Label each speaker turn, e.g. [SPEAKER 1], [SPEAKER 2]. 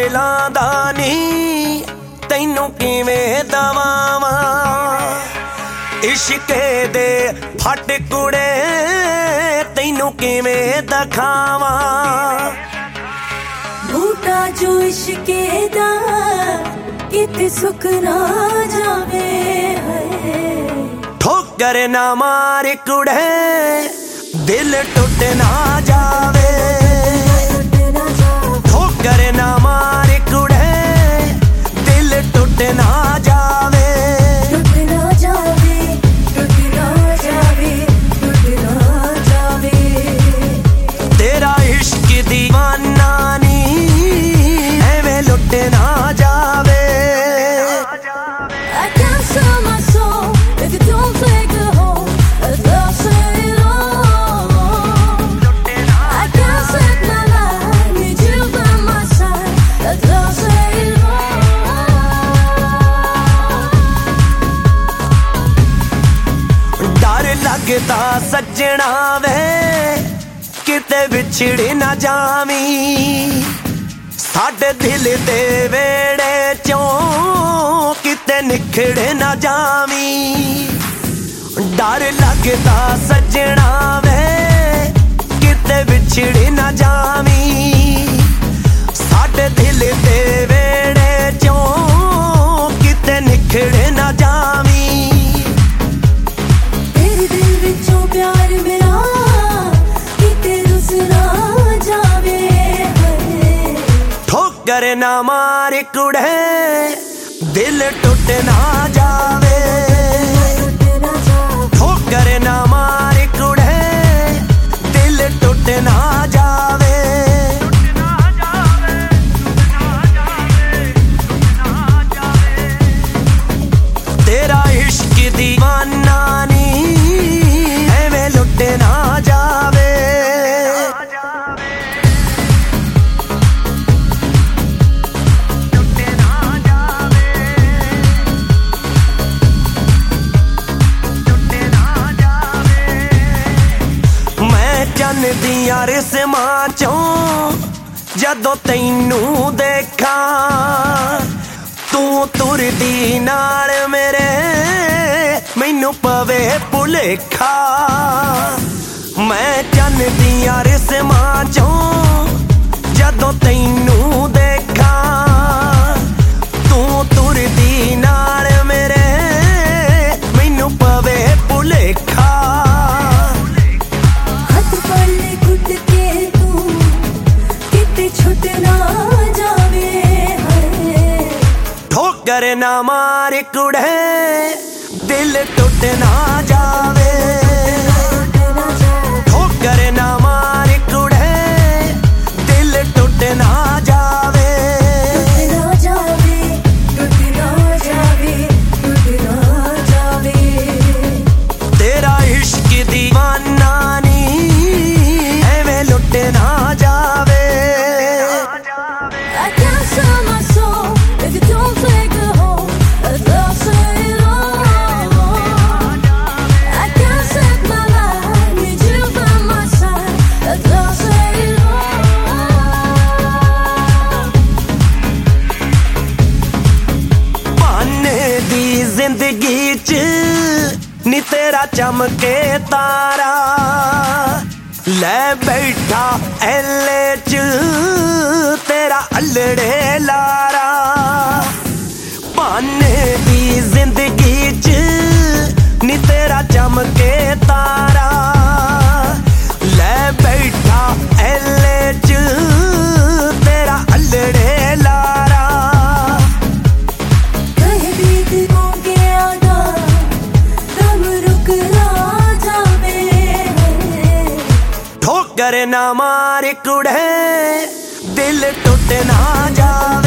[SPEAKER 1] ਦਿਲਾਂ ਦਾ ਨੀ ਤੈਨੂੰ ਕਿਵੇਂ ਦਵਾਵਾਂ ਇਸ਼ਕੇ ਦੇ ਫਟ ਕੁੜੇ ਤੈਨੂੰ ਕਿਵੇਂ ਦਿਖਾਵਾਂ
[SPEAKER 2] ਬੂਟਾ ਜੋ ਇਸ਼ਕੇ ਦਾ ਕਿਤੇ ਸੁੱਕ ਨਾ ਜਾਵੇ
[SPEAKER 1] ਠੋਕਰ ਨਾ ਮਾਰ ਕੁੜੇ ਦਿਲ ਟੁੱਟ ਨਾ ਜਾਵੇ ਠੋਕਰ ਨਾ ਮਾਰ ਕੁੜੇ ਦਿਲ ਟੁੱਟ ਨਾ ਜਾਵੇ
[SPEAKER 2] ਟੁੱਟ ਨਾ ਜਾਵੇ ਟੁੱਟ ਨਾ ਜਾਵੇ ਟੁੱਟ ਨਾ ਜਾਵੇ
[SPEAKER 1] ਤੇਰਾ ਇਸ਼ਕ ਦੀਵਾਨਾ ਨੀ ਐਵੇਂ ਲੁੱਟ ਨਾ ਜਾਵੇ
[SPEAKER 2] I can't sell my soul if you don't take a hold. Love say it all. I can't set my life, need you by my side. Love say it all.
[SPEAKER 1] ਡਰ ਲੱਗਦਾ ਸੱਜਣਾ ਵੇ ਕਿਤੇ ਵਿਛੜ ਨਾ ਜਾਵੀਂ ਸਾਡੇ ਦਿਲ ਦੇ ਵੇੜੇ ਚੋਂ ਕਿਤੇ ਨਿਖੜ ਨਾ ਜਾਵੀਂ ਡਰ ਲੱਗਦਾ ਸੱਜਣਾ ਵੇ ਕਿਤੇ ਵਿਛੜ ਨਾ ਜਾਵੀਂ ਸਾਡੇ ਦਿਲ ਦੇ ਵੇੜੇ ਚੋਂ ਕਿਤੇ ਨਿਖੜ ਨਾ ਜਾਵੀਂ
[SPEAKER 2] ਤੇਰੇ ਦਿਲ ਵਿੱਚੋਂ ਪਿਆਰ ਮੇਰਾ ਕਿਤੇ ਰੁੱਸ ਨਾ ਜਾਵੇ
[SPEAKER 1] ਠੋਕਰ ਨਾ ਮਾਰ ਕੁੜੇ ਦਿਲ ਟੁੱਟ ਨਾ ਜਾਵੇ ਠੋਕਰ ਨਾ ਮਾਰ ਕੁੜੇ ਦਿਲ ਟੁੱਟ ਨਾ ਜਾਵੇ ਤੇਰਾ ਇਸ਼ਕ ਦੀਵਾਨਾ ਨੀ ਐਵੇਂ ਲੁੱਟ ਨਾ ਜਾਵੇ ਚੰਨ ਦੀਆਂ ਰਿਸਮਾਂ ਚੋਂ ਜਦੋਂ ਤੈਨੂੰ ਦੇਖਾਂ ਤੂੰ ਤੁਰਦੀ ਨਾਲ ਮੇਰੇ ਮੈਨੂੰ ਪਵੇ ਭੁਲੇਖਾ ਮੈਂ ਚੰਨ ਦੀਆਂ ਰਿਸਮਾਂ ਚੋਂ ਜਦੋਂ ਤੈਨੂੰ ਦੇਖਾਂ ਤੂੰ ਤੁਰਦੀ ਨਾਲ ਮੇਰੇ ਮੈਨੂੰ ਪਵੇ ਭੁਲੇਖਾ ਠੋਕਰ ਨਾ ਮਾਰ ਕੁੜੇ ਦਿਲ ਟੁੱਟ ਨਾ ਜਾਵੇ ਠੋਕਰ ਨਾ ਮਾਰ ਕੁੜੇ ਦਿਲ ਟੁੱਟ ਨਾ ਜਾਵੇ
[SPEAKER 2] ਟੁੱਟ ਨਾ ਜਾਵੇ ਟੁੱਟ ਨਾ ਜਾਵੇ
[SPEAKER 1] ਤੇਰਾ ਇਸ਼ਕ ਦੀਵਾਨਾ ਨੀ ਐਵੇਂ ਲੁੱਟ ਨਾ ਜਾਵੇ
[SPEAKER 2] I can't sell my soul if you don't take a hold. Love say it all. I can't set my life, need you by my side. Love say it all.
[SPEAKER 1] ਬਹਾਨੇ ਦੀ ਜ਼ਿੰਦਗੀ ਚ ਨੀ ਤੇਰਾ ਚਮਕੇ ਤਾਰਾ ਲੈ ਬੈਠਾ ਐਲੇ ਚ ਤੇਰਾ ਅਲੜੇ ਲਾਰਾ ਬਹਾਨੇ ਦੀ ਜ਼ਿੰਦਗੀ ਚ ਨੀ ਤੇਰਾ ਚਮਕੇ ਤਾਰਾ ਲੈ ਬੈਠਾ ਐਲੇ ਚ ਤੇਰਾ ਅਲੜੇ ਲਾਰਾ
[SPEAKER 2] ਕਹੇ ਬੀਤ ਹੋ ਗਿਆ ਦਾ ਦਮ ਰੁਕ ਨਾ ਜਾਵੇ
[SPEAKER 1] ਠੋਕਰ ਨਾ ਮਾਰ ਕੁੜੇ ਦਿਲ ਟੁੱਟ ਨਾ ਜਾਵੇ